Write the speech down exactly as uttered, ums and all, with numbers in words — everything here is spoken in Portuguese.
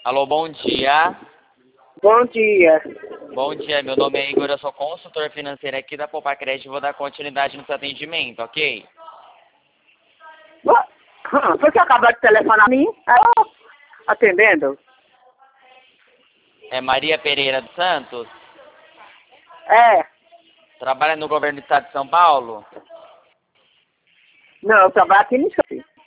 Alô, bom dia. Bom dia. Bom dia, meu nome é Igor, eu sou consultor financeiro aqui da Poupa Crédito e vou dar continuidade no seu atendimento, ok? Bo- Hum, Você acabou de telefonar a mim? Alô? Atendendo? É Maria Pereira dos Santos? É. Trabalha no governo do estado de São Paulo? Não, eu trabalho aqui no shopping.